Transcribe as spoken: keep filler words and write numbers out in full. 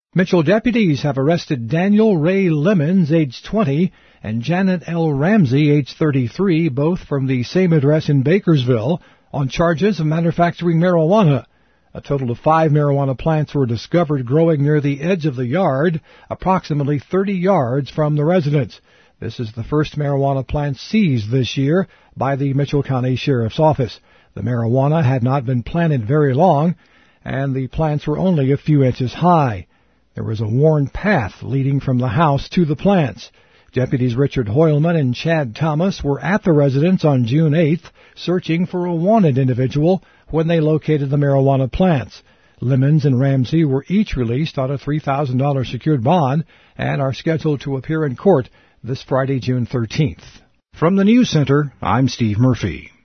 Mitchell deputies have arrested Daniel Ray Lemons, age twenty, and Janet L. Ramsey, age thirty-three, both from the same address in Bakersville, on charges of manufacturing marijuana. A total of five marijuana plants were discovered growing near the edge of the yard, approximately thirty yards from the residence. This is the first marijuana plant seized this year by the Mitchell County Sheriff's Office. The marijuana had not been planted very long, and the plants were only a few inches high. There was a worn path leading from the house to the plants. Deputies Richard Hoylman and Chad Thomas were at the residence on June eighth searching for a wanted individual when they located the marijuana plants. Lemons and Ramsey were each released on a three thousand dollars secured bond and are scheduled to appear in court this Friday, June thirteenth. From the News Center, I'm Steve Murphy.